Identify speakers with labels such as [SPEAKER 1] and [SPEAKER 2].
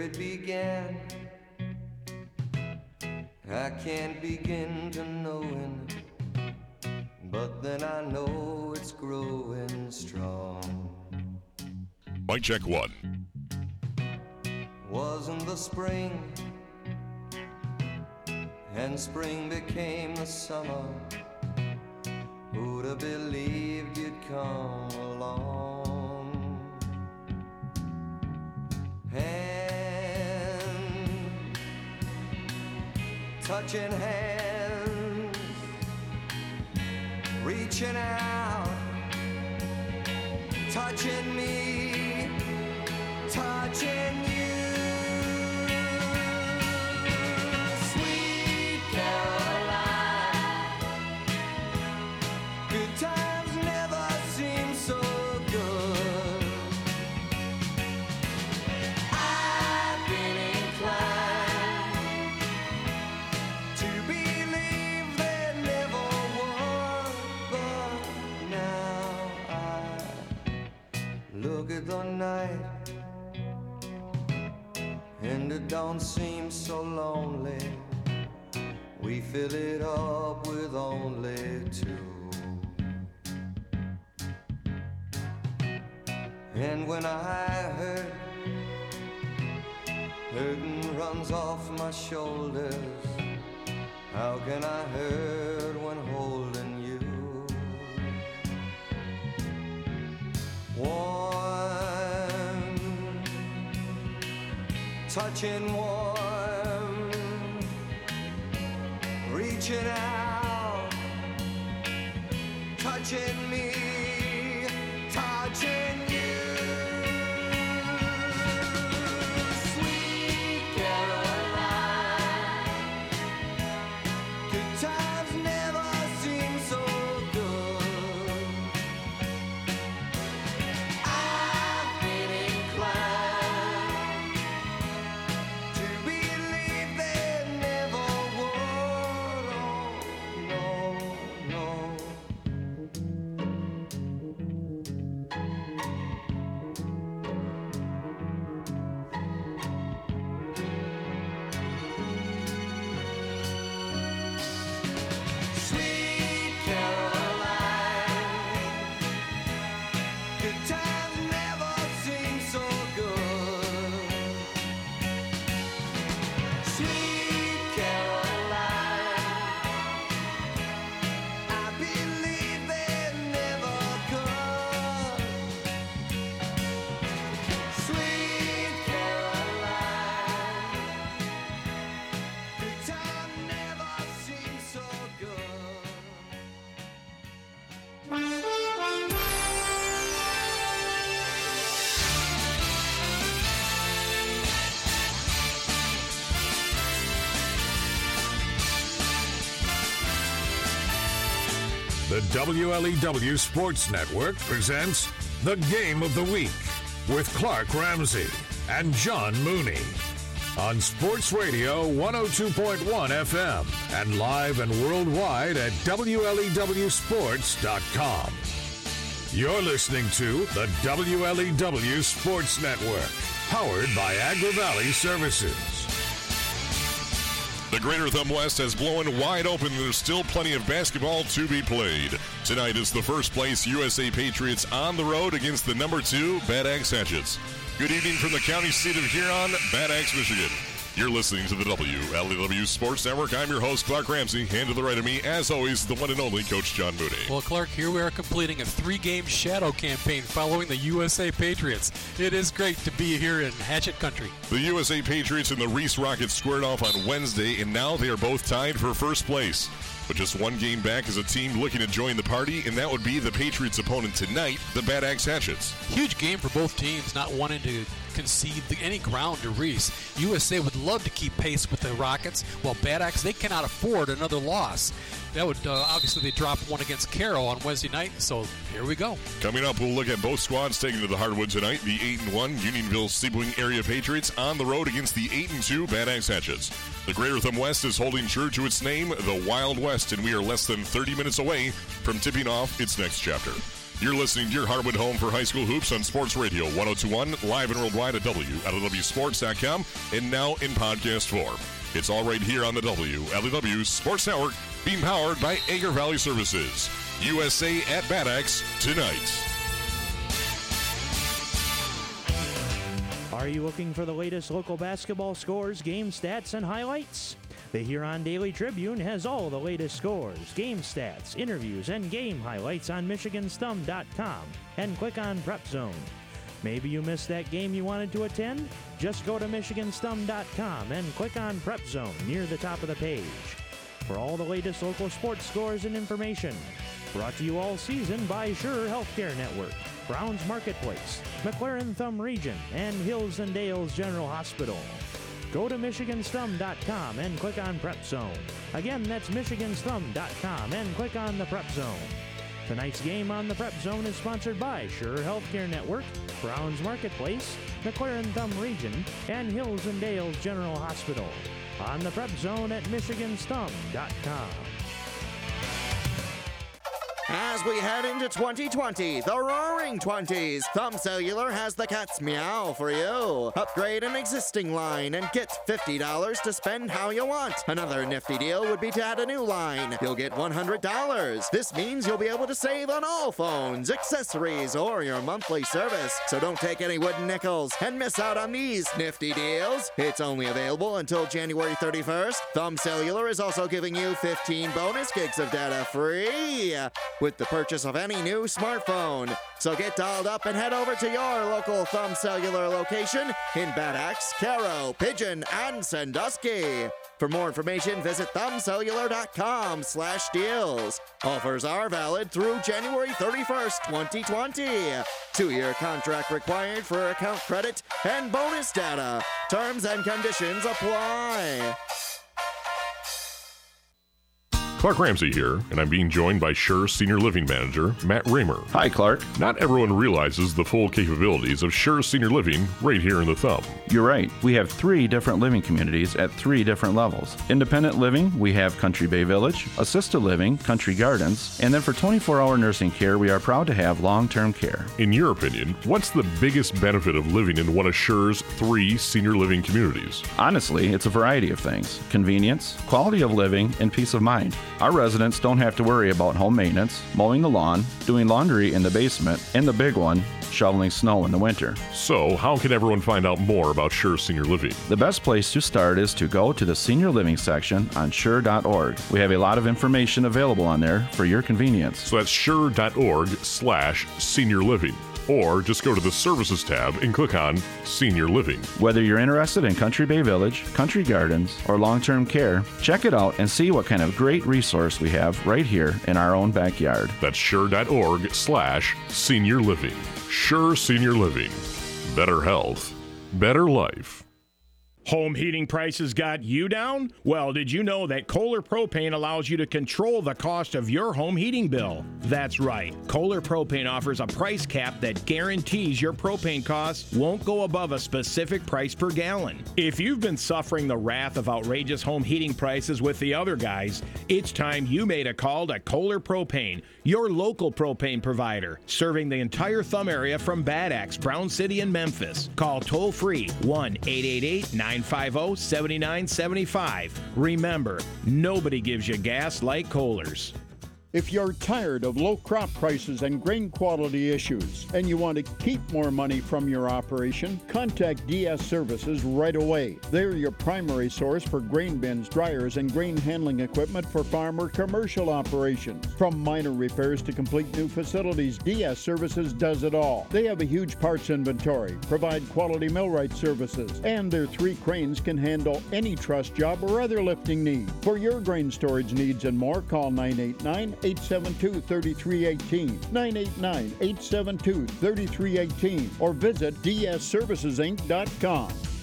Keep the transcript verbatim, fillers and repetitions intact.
[SPEAKER 1] it began. I can't begin to knowing, but then I know it's growing strong.
[SPEAKER 2] Mic check one.
[SPEAKER 1] Wasn't the spring, and spring became the summer. Who'd have believed you'd come along? Hand, touching hands, reaching out, touching me, touching you. Sweet Caroline, good times never seem so good. I've been inclined to believe there never was, but now I look at the night and it don't seem so lonely. We fill it up with only two. And when I hurt, hurting runs off my shoulders. How can I hurt when holding you? Warm, touching warm, reaching out, touching me, touching you. Sweet Caroline, good times never seem so good. I've been inclined to believe there never would. Oh, no, no. Sweet Caroline, good times never seem so good. Sweet Caroline, I believe they never could. Sweet Caroline, good time never seems so good.
[SPEAKER 2] The W L E W Sports Network presents The Game of the Week with Clark Ramsey and John Mooney on Sports Radio one oh two point one F M and live and worldwide at W L E W sports dot com. You're listening to the W L E W Sports Network, powered by Agri Valley Services. The Greater Thumb West has blown wide open. There's still plenty of basketball to be played. Tonight is the first place U S A Patriots on the road against the number two Bad Axe Hatchets. Good evening from the county seat of Huron, Bad Axe, Michigan. You're listening to the W L E W Sports Network. I'm your host, Clark Ramsey, and to the right of me, as always, the one and only Coach John Mooney.
[SPEAKER 3] Well, Clark, here we are completing a three-game shadow campaign following the U S A Patriots. It is great to be here in Hatchet Country.
[SPEAKER 2] The U S A Patriots and the Reese Rockets squared off on Wednesday, and now they are both tied for first place. But just one game back is a team looking to join the party, and that would be the Patriots' opponent tonight, the Bad Axe Hatchets.
[SPEAKER 3] Huge game for both teams, not wanting to concede the, any ground to Reese. U S A would love to keep pace with the Rockets, while Bad Axe, they cannot afford another loss. That would, uh, obviously, they dropped one against Carroll on Wednesday night, so here we go.
[SPEAKER 2] Coming up, we'll look at both squads taking to the hardwood tonight. The eight and one Unionville Sleepwing Area Patriots on the road against the eight and two Bad Axe Hatchets. The Greater Thumb West is holding true to its name, the Wild West, and we are less than thirty minutes away from tipping off its next chapter.
[SPEAKER 4] You're listening to your Hardwood home for high school hoops on Sports Radio one oh two point one, live and worldwide at W L E W sports dot com, and now in podcast form. It's all right here on the W L E W Sports Network, being powered by Agri Valley Services. U S A at Bad Axe tonight.
[SPEAKER 5] Are you looking for the latest local basketball scores, game stats, and highlights? The Huron Daily Tribune has all the latest scores, game stats, interviews, and game highlights on Michigan Stum dot com and click on Prep Zone. Maybe you missed that game you wanted to attend? Just go to Michigan Stum dot com and click on Prep Zone near the top of the page. For all the latest local sports scores and information. Brought to you all season by Sure Healthcare Network, Browns Marketplace, McLaren Thumb Region, and Hills and Dales General Hospital. Go to Michigan Stum dot com and click on Prep Zone. Again, that's Michigan Stum dot com and click on the Prep Zone. Tonight's game on the Prep Zone is sponsored by Sure Healthcare Network, Browns Marketplace, McLaren Thumb Region, and Hills and Dales General Hospital. On the Prep Zone at Michigan Stum dot com.
[SPEAKER 6] As we head into twenty twenty, the Roaring Twenties, Thumb Cellular has the cat's meow for you. Upgrade an existing line and get fifty dollars to spend how you want. Another nifty deal would be to add a new line. You'll get one hundred dollars. This means you'll be able to save on all phones, accessories, or your monthly service. So don't take any wooden nickels and miss out on these nifty deals. It's only available until January thirty-first. Thumb Cellular is also giving you fifteen bonus gigs of data free with the purchase of any new smartphone. So get dialed up and head over to your local Thumb Cellular location in Bad Axe, Caro, Pigeon, and Sandusky. For more information, visit thumb cellular dot com slash deals. Offers are valid through January thirty-first, twenty twenty. Two-year contract required for account credit and bonus data. Terms and conditions apply.
[SPEAKER 4] Clark Ramsey here, and I'm being joined by Sure Senior Living Manager Matt Raymer.
[SPEAKER 7] Hi, Clark.
[SPEAKER 4] Not everyone realizes the full capabilities of Sure Senior Living right here in the Thumb.
[SPEAKER 7] You're right. We have three different living communities at three different levels. Independent living, we have Country Bay Village. Assisted living, Country Gardens. And then for twenty-four hour nursing care, we are proud to have long-term care.
[SPEAKER 4] In your opinion, what's the biggest benefit of living in one of Sure's three senior living communities?
[SPEAKER 7] Honestly, it's a variety of things. Convenience, quality of living, and peace of mind. Our residents don't have to worry about home maintenance, mowing the lawn, doing laundry in the basement, and the big one, shoveling snow in the winter.
[SPEAKER 4] So, how can everyone find out more about Sure Senior Living?
[SPEAKER 7] The best place to start is to go to the Senior Living section on sure dot org. We have a lot of information available on there for your convenience.
[SPEAKER 4] So that's sure dot org slash senior living. Or just go to the Services tab and click on Senior Living.
[SPEAKER 7] Whether you're interested in Country Bay Village, Country Gardens, or long-term care, check it out and see what kind of great resource we have right here in our own backyard.
[SPEAKER 4] That's sure dot org slash senior living. Sure Senior Living. Better health. Better life.
[SPEAKER 8] Home heating prices got you down? Well, did you know that Kohler Propane allows you to control the cost of your home heating bill? That's right. Kohler Propane offers a price cap that guarantees your propane costs won't go above a specific price per gallon. If you've been suffering the wrath of outrageous home heating prices with the other guys, it's time you made a call to Kohler Propane, your local propane provider, serving the entire Thumb area from Bad Axe, Brown City, and Memphis. Call toll-free one eight eight eight, nine five zero, seven nine seven five. Remember, nobody gives you gas like Kohler's.
[SPEAKER 9] If you're tired of low crop prices and grain quality issues and you want to keep more money from your operation, contact D S Services right away. They're your primary source for grain bins, dryers, and grain handling equipment for farm or commercial operations. From minor repairs to complete new facilities, D S Services does it all. They have a huge parts inventory, provide quality millwright services, and their three cranes can handle any truss job or other lifting need. For your grain storage needs and more, call nine eight nine, eight seven two, three three one eight, nine eight nine, eight seven two, three three one eight, or visit d s services inc dot com.